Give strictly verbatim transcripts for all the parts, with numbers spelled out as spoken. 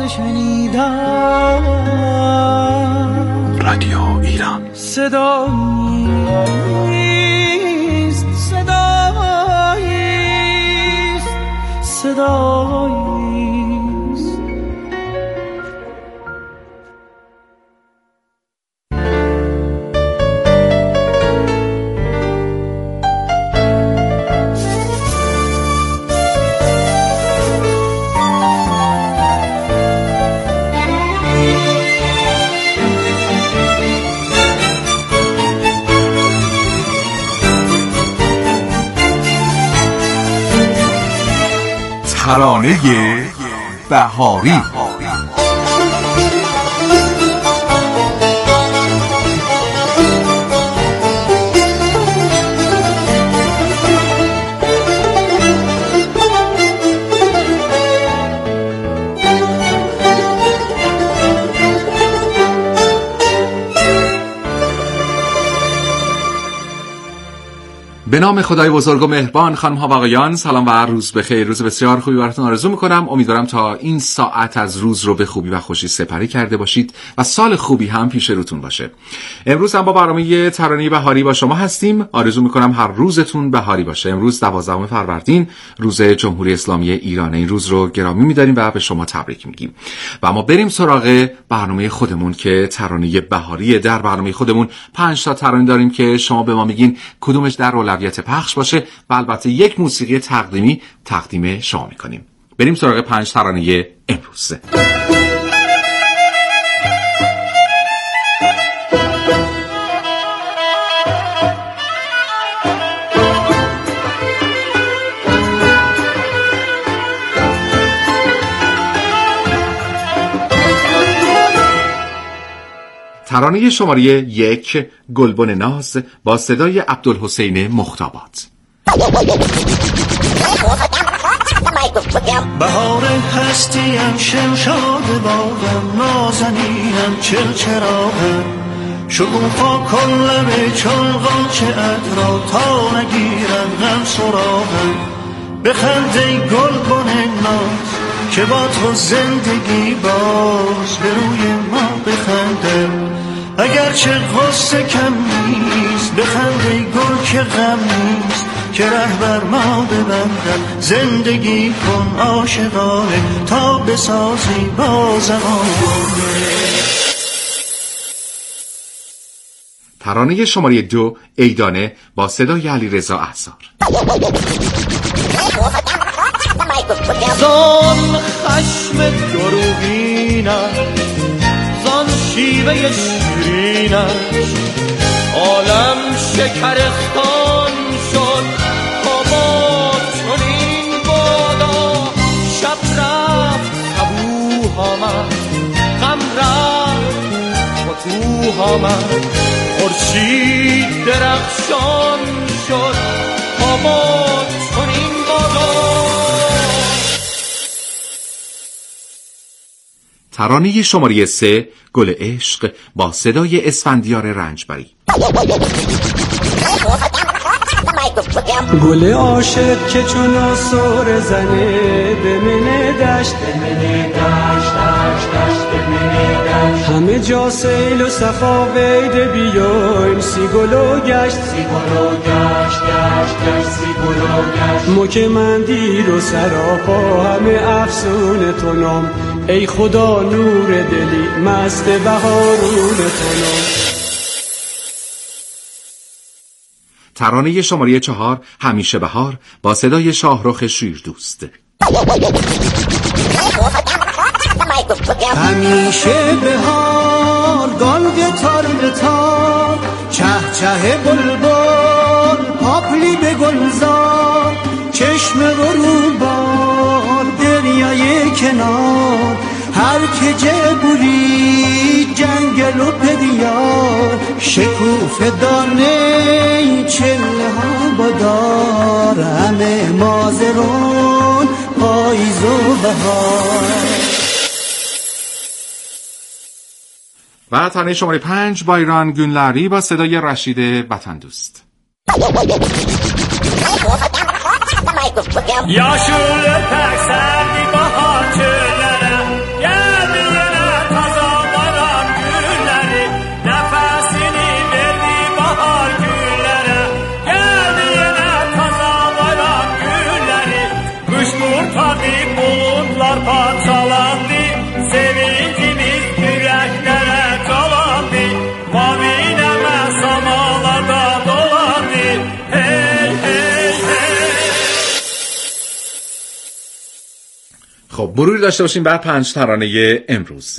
شنیدم. رادیو ایران صداییست، صداییست، صداییست. ترانه بهاری. به نام خدای بزرگ و مهربان. خانم ها و آقایان، سلام و روز بخیر. روز بسیار خوبی براتون آرزو میکنم. امیدوارم تا این ساعت از روز رو به خوبی و خوشی سپری کرده باشید و سال خوبی هم پیش روتون باشه. امروز هم با برنامه ترانه بهاری با شما هستیم. آرزو میکنم هر روزتون بهاری باشه. امروز دوازدهم فروردین، روز جمهوری اسلامی ایران. این روز رو گرامی می‌داریم و به شما تبریک میگیم. و ما بریم سراغ برنامه خودمون که ترانه بهاری. در برنامه خودمون پنج تا ترانه داریم که شما به ما میگین کدومش در اولویت پخش باشه و البته یک موسیقی تقدیمی تقدیم شما میکنیم. بریم سراغ پنج ترانه امروز. ترانه شماره یک، گلبن ناز با صدای عبدالحسین مختابات. بهار هستیم، شمشاد باغم، نازنینم، چرچراغم، شکوفا کن لب چون غنچه اطرا تا نگیرم غم سراغم. بخند ای گلبن ناز که با تو زندگی باز به روی ما بخنده، اگرچه غصه کم نیست. بخند ای گل که غم نیست که ره بر ما ببندم. زندگی کن عاشقانه تا بسازی با زمانه. ترانه شماره دو، ایدانه با صدای علیرضا احزار. زان خشم دروغینش، زان شیوه شیرینش، عالم شکرستان شد. بابا چنین بادا، شب رفت صبوح آمد، غم رفت فتوح آمد. خورشید درخشان شد. بابا چنین بادا. ترانه شماره سه، گل عشق با صدای اسفندیار رنجبری. گل عاشق که چون آسور زنه به منه دشت، به منه دشت، دشت، دشت، به منه دشت. همه جا سیل و صفا ویده بیاین، سی گلو گشت، سی گلو گشت، گشت، گشت، سی گلو گشت. مک مندیر و سراپا همه افسون تو نام، ای خدا نور دلی مست بهارون تو نام. ترانه شماره چهار، همیشه بهار با صدای شاهرخ شیردوست. همیشه بهار، گالگتار بتار، چه چه بلبل، پاپلی به گلزار، چشم غروبار، دریای کنار، هر که جبوری جنگل و پدیار، شکوف دانه چله ها بدار، همه مازرون پاییز و بهار. و ترانه شماره پنج، بایران گونلری با صدای رشید وطن دوست. یا شوله تک سردی با ها چلره، یا خب مروری داشته باشیم بر پنج ترانه امروز.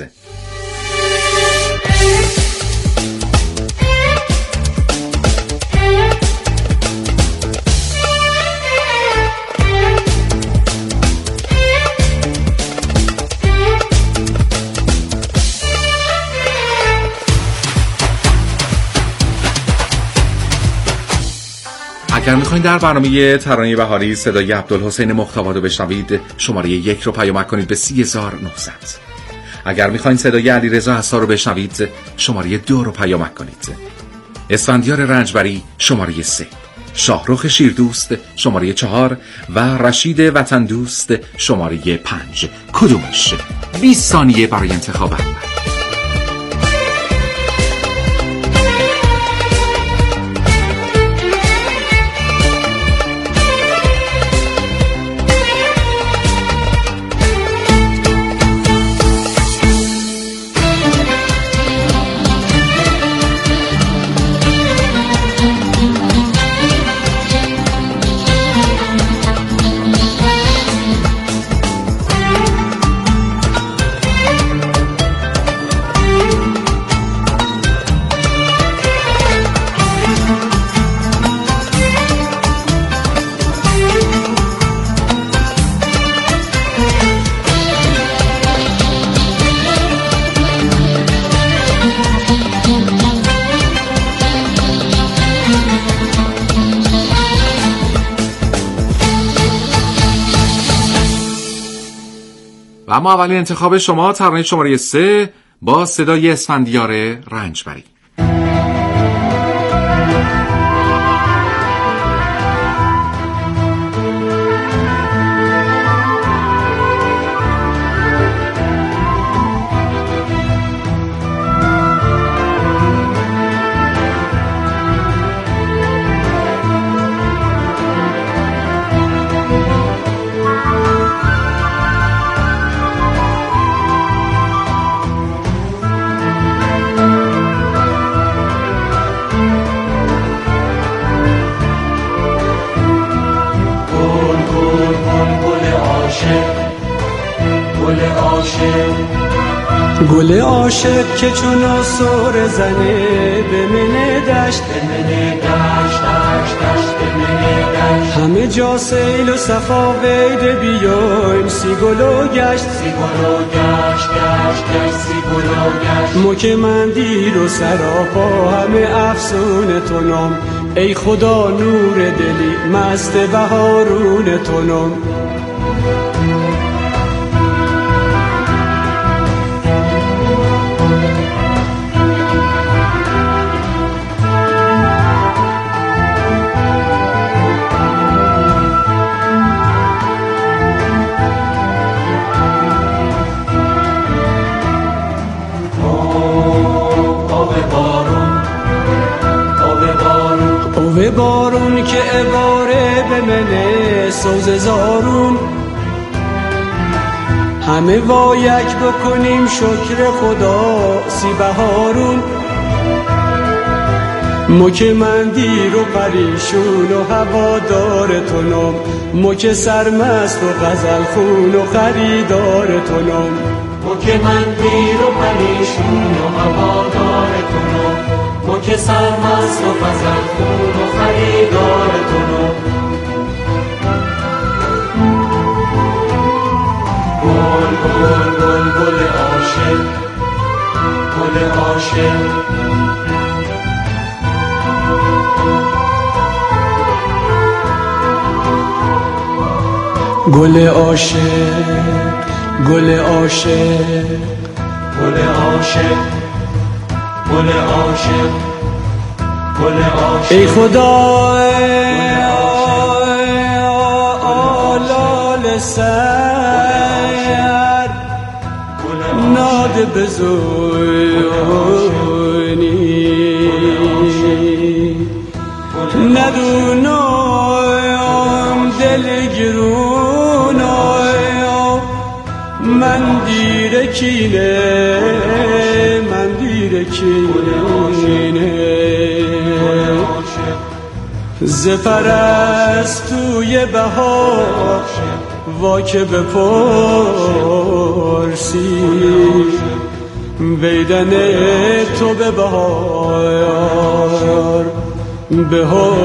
اگر میخواین در برنامه ترانه بهاری صدای عبدالحسین مختاباد رو بشنوید، شماره یک رو پیامک کنید به سی هزار و نهصد. اگر میخواین صدای علیرضا حسا رو بشنوید، شماره دو رو پیامک کنید. اسفندیار رنجبری شماره سه، شاهرخ شیردوست شماره چهار و رشید وطن دوست شماره پنج. کدومش؟ بیست ثانیه برای انتخاب اول. و اما اولین انتخاب شما ترانه شماره سه با صدای اسفندیار رنجبری. گل عاشق که چون آسور زنه به من دشت به من دشت دشت دشت به من دشت همه جا سیل و صفا وید بیایم سی گلو گشت سی گلو گشت گشت گشت سی گلو گشت مو که من دیر و سراپا همه افسون تونم ای خدا نور دلی مست بهارون تونم به بارون که عباره به منه سوز زارون همه وایک بکنیم شکر خدا سی بهارون مو که من دیر و پریشون و هوادار تونم مو که سرمست و غزل خون و خریدار تونم مو که من دیر و پریشون و هوادار تونم مو که سرمست و غزل خون و خریدار تونم گل گل گل گل عاشق گل عاشق گل عاشق گل عاشق گل عاشق گل عاشق گل عاشق ای خدا آلال سر ناد بزونی ندونم دل گرون من دیر کینه من دیر کینه ز پرستوی بهار وا که بپرسی بیدن تو به بهار به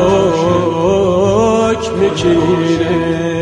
حکم کینه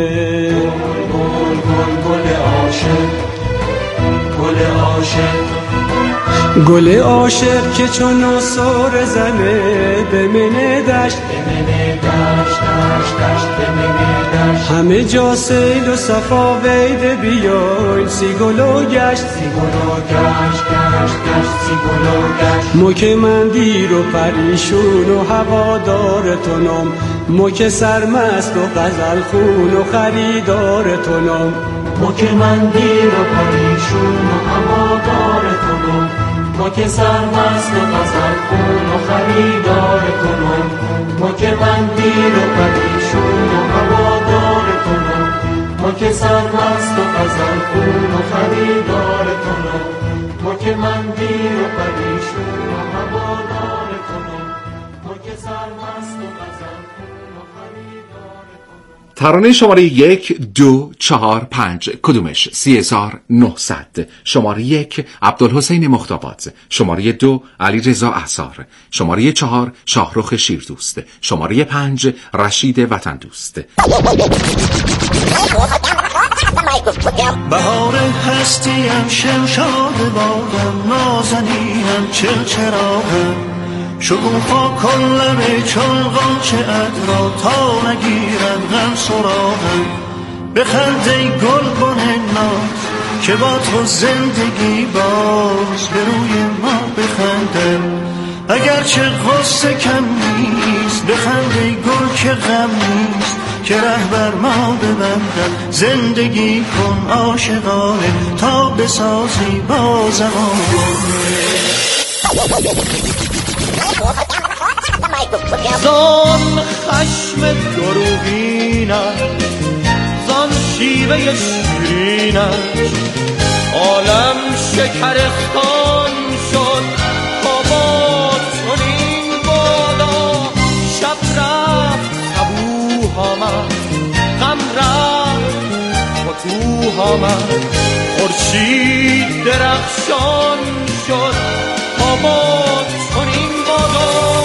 گل عاشق گل عاشق گل عاشق که چون سر زنه به من دشت به من دشت دشت دشت به من دشت همه جا سیل و صفا ویده بیاین سی گلو گشت سی گلو گشت گشت گشت سی گلو گشت مو که من دیر و پریشون و هوادار تونم مو که سرمست و غزل خون و خریدار تونم مو که من دیر و پریشون و هوادار تونم ما که سرمست و غزل خون و خریدار کنم ما که من دیر و پریشون و هوادار کنم ما که سرمست و غزل خون و خریدار کنم ما که من دیر و پریشون و هوادار کنم ما که سرمست و غزل خون و خریدار کنم. ترانه شماره یک دو چهار پنج کدومش؟ سی هزار نهصد. شماره یک عبدالحسین مختابات، شماره دو علی رضا احصار، شماره چهار شاهرخ شیردوست، شماره پنج رشید وطن دوست. بهار هستیم شمشاد بادم نازنینم چلچراغم شکوفا کلمه چون غنچه ادرا تا نگیرم غم سراغم بخند ای گلبن ناز که با تو زندگی باز به روی ما بخندم اگرچه غصه کم نیست بخند ای گل که غم نیست که رهبر ما ببندم زندگی کن عاشقانه تا بسازی با زمانه زان خشم دروغینش زان شیوه شیرینش عالم شکرستان شد تا باد چنین بالا شب رفت صبوح آمد غم رفت فتوح آمد خورشید درخشان شد تا باد چنین بالا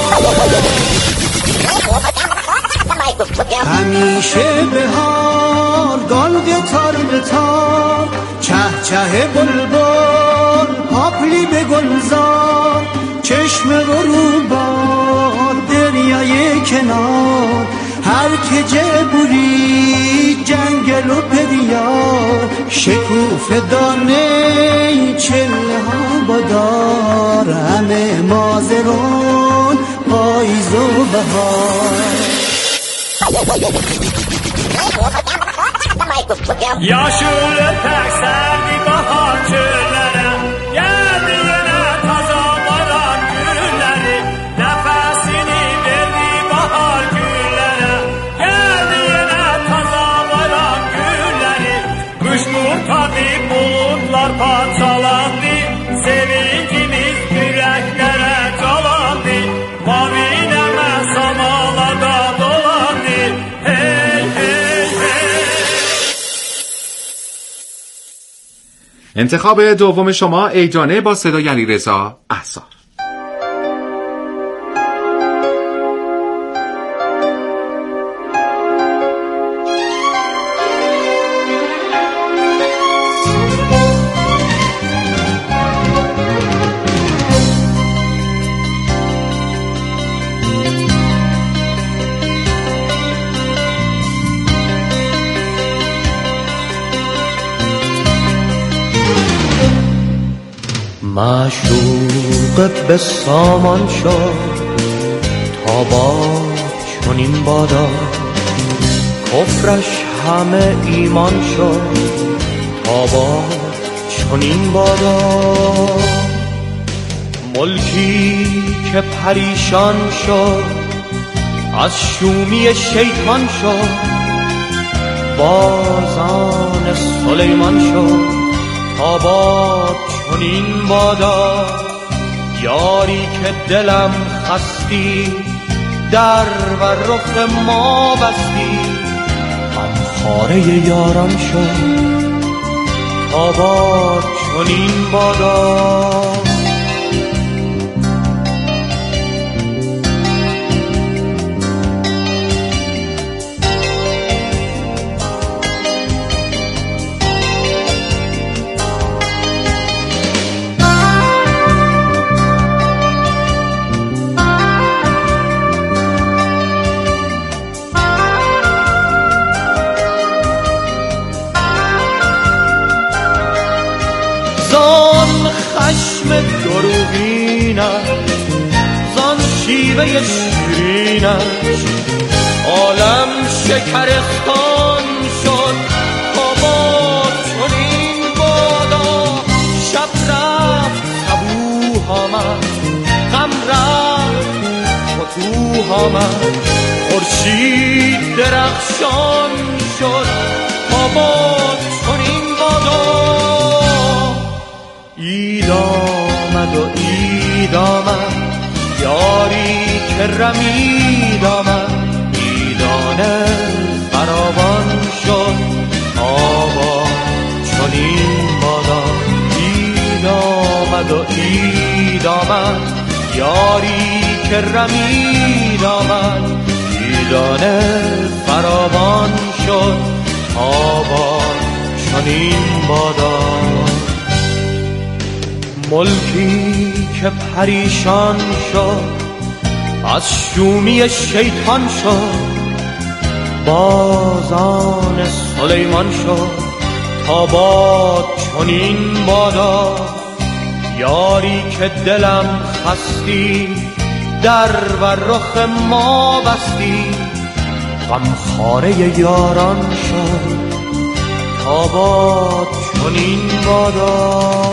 همیشه بهار گل تار به تار چه چه بلبل پاپلی به گلزار چشم غروبار دریای کنار هر که جبوری جنگل و پدیار شکوف دانه چله ها بادار همه مازرون پاییز و بهار یا شوله تک سردی bahar çöllere geldi yine taza baran gülleri nefesini verdi bahar güllere geldi yine taza baran gülleri kış murtadı bulutlar parçalandı sevincimiz yüreklere calandı mavi neme samalarda dolandı hey hey hey. انتخاب دوم شما ایجانه با صدای علیرضا احصار. معشوق به سامان شد تا با چنین بادا کفرش همه ایمان شد تا با چنین بادا ملکی که پریشان شد از شومی شیطان شد بازان سلیمان شد تا با چنین بادا یاری که دلم خستی در و رخ ما بستی من خاره یاران شد تا باد چنین بادا. زان شیوه شیرینش عالم شکرستان شد تا باد چنین بادا. شب رفت صبوح آمد غم رفت فتوح آمد خورشید درخشان شد تا باد چنین بادا. عید آمد و عید آمد یاری که رمید آمد. عیدانه فراوان شد آبا چنین بادا. عید آمد و عید آمد یاری که رمید آمد. عیدانه فراوان شد آبا چنین بادا. ملکی که پریشان شد از شومی شیطان شد بازان سلیمان شد تا باد چنین بادا. یاری که دلم خستی در و رخ ما بستی غمخواره یاران شد تا باد چنین بادا.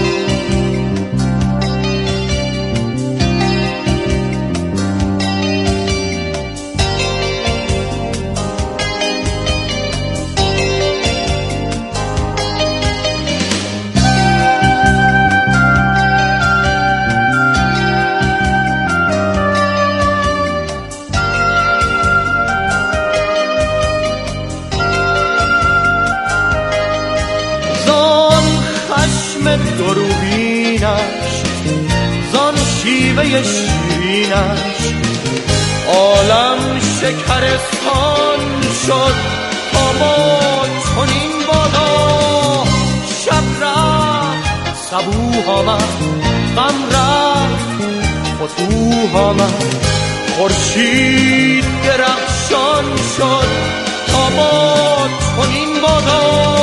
زان شیوه شیرینش عالم شکرستان شد تا باد چنین بادا. شب رفت صبوح آمد غم رفت فتوح آمد خورشید درخشان شد تا باد چنین بادا.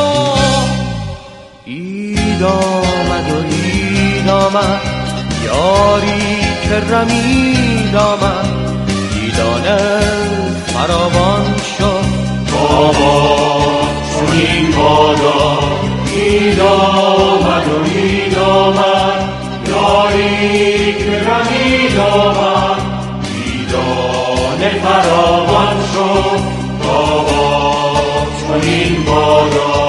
عید آمد و عید آمد یاری که رمید آمد. عیدانه فراوان شد تا باد چنین بادا. عید آمد و عید آمد یاری که رمید آمد. عیدانه فراوان شد تا باد چنین بادا.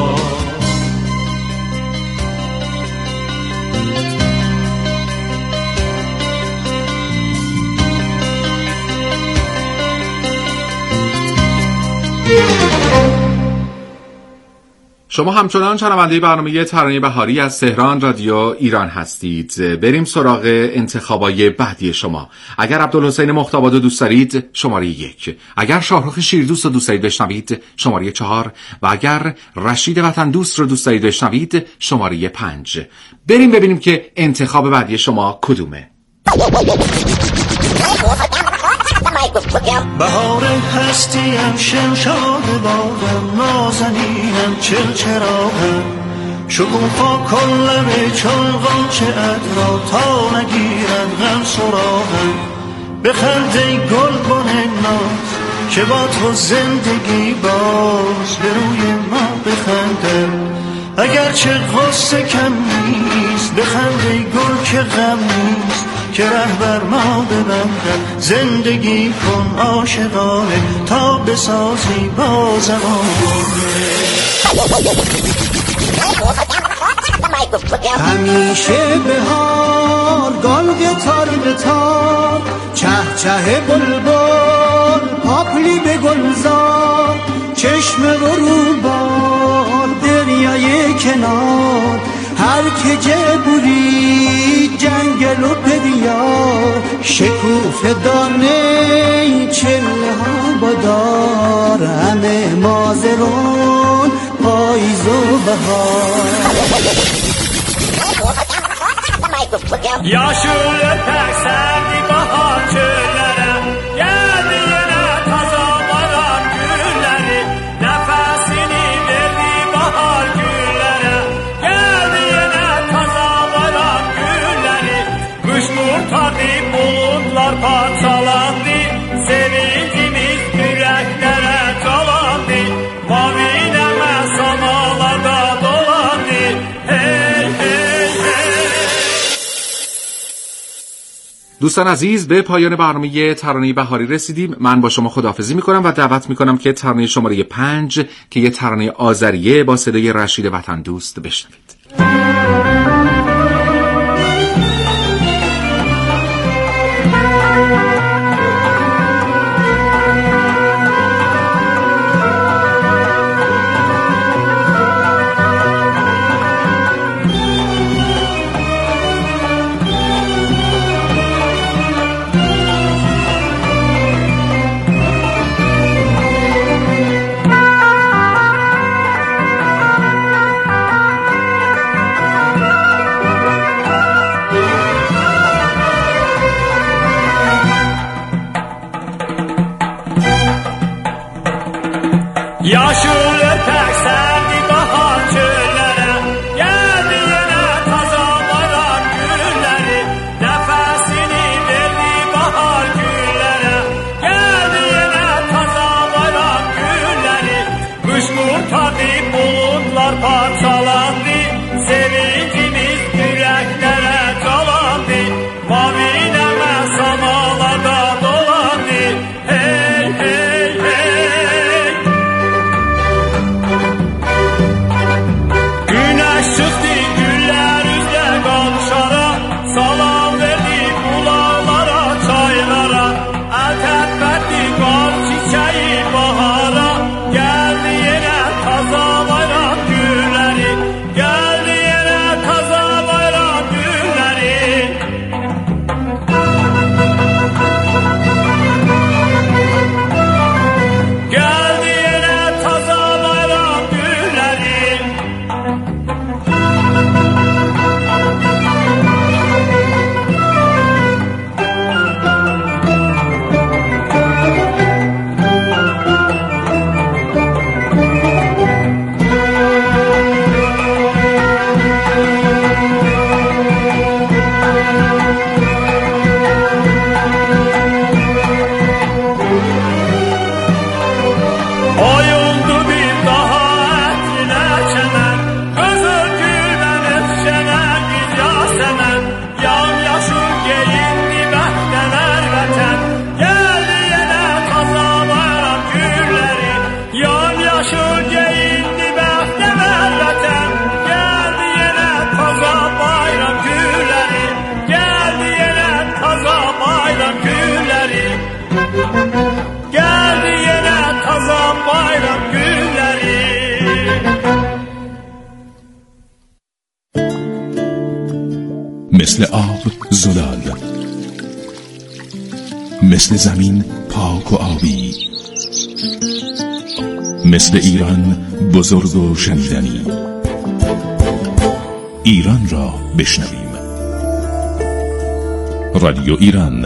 شما همچنان شنونده برنامه ترانه بهاری از تهران رادیو ایران هستید. بریم سراغ انتخابای بعدی شما. اگر عبدالحسین مختاباد دوست دارید شماره یک، اگر شاهرخ شیردوست رو دوست دارید بشنوید شماره چهار و اگر رشید وطن دوست رو دوست دارید بشنوید شماره پنج. بریم ببینیم که انتخاب بعدی شما کدومه. بهار هستیم شمشاد باغم نازنینم چلچراغم شکوفا کلم چون غنچه ادرا تا نگیرن غم سراغم بخند ای گلبن ناز که با تو زندگی باز به روی ما بخنده اگرچه غصه کم نیست بخند ای گل که غم نیست که رهبر ما ببندن زندگی کن عاشقانه تا بسازی با زمانه همیشه به حال گل گتار به تار چه چه بلبل پاپلی به گلزار چشم برو بار دریای کنار هر که جبوری جنگل و پدیار شکوفه دانه چله ها بادار همه مازرون پاییز و بهار Yaşıl öpek serdi bahar çöllere Geldi yine taza varan gülleri Nefesini verdi bahar güllere Geldi yine taza varan gülleri Kış kurtardı bulutlar parçalandı Sevincimiz yüreklere calandı Mavineme samalarda dolandı Hey hey hey دوستان عزیز به پایان برنامه ترانه بهاری رسیدیم. من با شما خداحافظی میکنم و دعوت میکنم که ترانه شماره پنج که یه ترانه آذریه با صدای رشید وطن دوست بشنوید. Yaşıl öpek serdi bahar çöllere Geldi yine taza varan gülleri Nefesini verdi bahar güllere Geldi yine taza varan gülleri Kış kurtardı bulutlar parçalandı Sevincimiz yüreklere calandı Mavineme samalarda dolandı Hey hey hey Güneş çıktı güller üzle konuşarak Salam verdi bulağlara çaylara El tepverdi kar çiçeği bahara Geldi yine taza bayram gülleri Geldi yine taza bayram gülleri Geldi yine taza bayram gülleri Oyuldu bir daha etine çemen Kızıl gülden öpüşenen bir yasemen Yamyaşıl giyindi behdeler veten Geldi yine taza bayram gülleri Yamyaşıl giyindi behdeler veten Geldi yine taza bayram gülleri Geldi yine taza bayram gülleri Geldi yine taza bayram gülleri مثل آب زلال مثل زمین پاک و آبی مثل ایران بزرگ و شنیدنی ایران را بشنویم رادیو ایران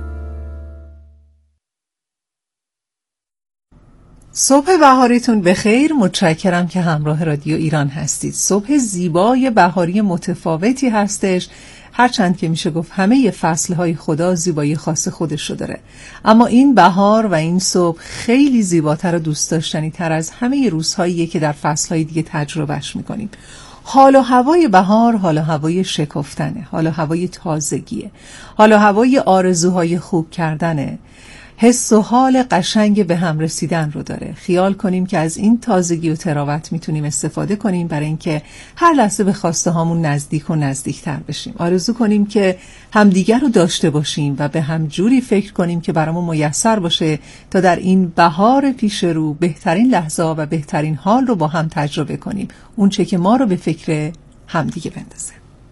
صبح بهاریتون بخیر. متشکرم که همراه رادیو ایران هستید. صبح زیبای بهاری متفاوتی هستش، هرچند که میشه گفت همه فصلهای خدا زیبایی خاص خودش رو داره، اما این بهار و این صبح خیلی زیباتر و دوست داشتنی تر از همه روزهاییه که در فصلهای دیگه تجربهش میکنیم. حال و هوای بهار حال و هوای شکفتنه، حال و هوای تازگیه، حال و هوای آرزوهای خوب کردنه. حس و حال قشنگ به هم رسیدن رو داره. خیال کنیم که از این تازگی و تراوت میتونیم استفاده کنیم برای اینکه هر لحظه به خواسته هامون نزدیک و نزدیکتر بشیم. آرزو کنیم که همدیگر رو داشته باشیم و به هم جوری فکر کنیم که برامون میسر باشه تا در این بهار پیش رو بهترین لحظه و بهترین حال رو با هم تجربه کنیم، اون چه که ما رو به فکر همدیگه بندازه.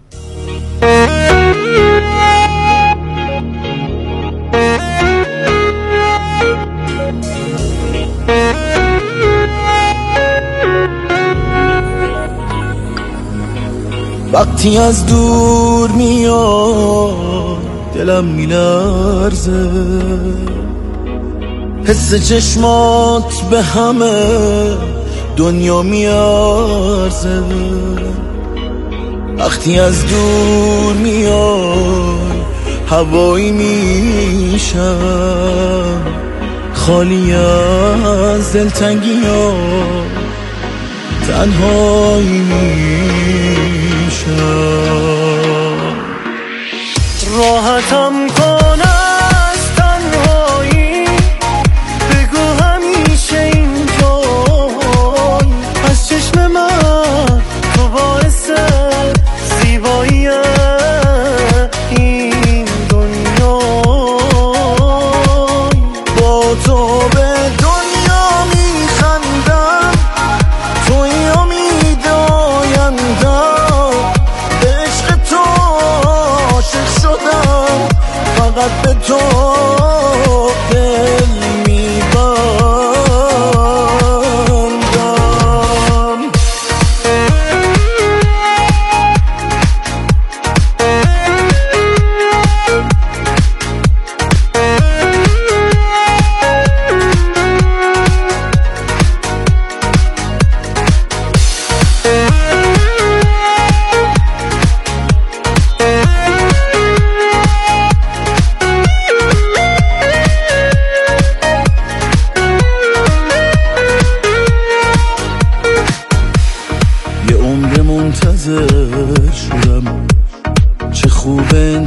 وقتی از دور میاد دلم میلرزه، حس چشمات به همه دنیا میارزه. وقتی از دور میای هوایی میشم، خالی از دلتنگی ها تنهایی میشم. راحتم کن از تنهایی، بگو همیشه اینجایی. از چشم من تو باعث زیبایی این دنیا، با تو به دنیا میخندم، توی امید آیندم. به عشق تو عاشق شدم، فقط به تو دل میبندم. یه عمر منتظر شدم، چه خوب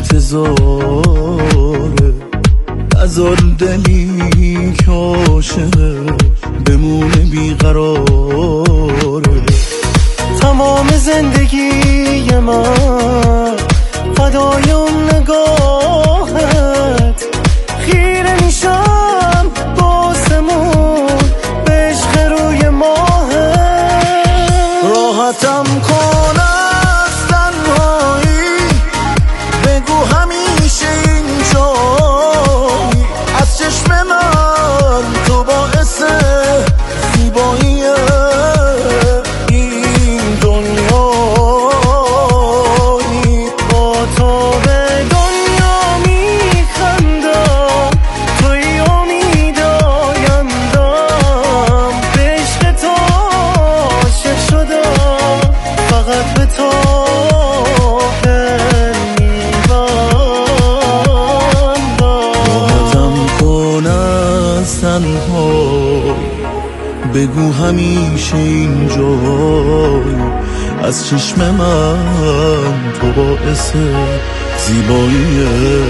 انتظاره. نذار دلی که عاشقه بمونه بیقراره. تمام زندگی من فدای اون نگاهت، خیره میشم باسمون به عشق روی ماهت. راحتم کن از تنهایی، بگو همیشه اینجایی. از چشم من تو باعث زیبایی این دنیایی. با تو به دنیا میخندم، توی امید آیندم. به عشق تو عاشق شدم، فقط به تو دل میبندم. راحتم کن از تنها، بگو همیشه اینجایی. از چشم من تو باعث زیبایی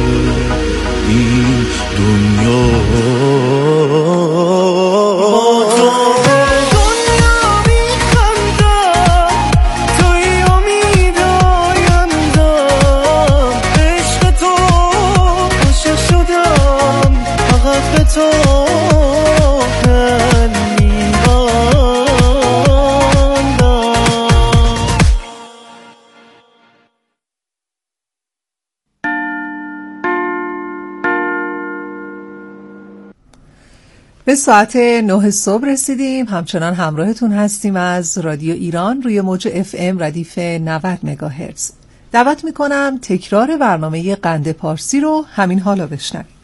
این دنیا. به ساعت نه صبح رسیدیم. همچنان همراهتون هستیم از رادیو ایران روی موج اف ام ردیف نود مگاهرتز. دعوت میکنم تکرار برنامه قند پارسی رو همین حالا بشنویم.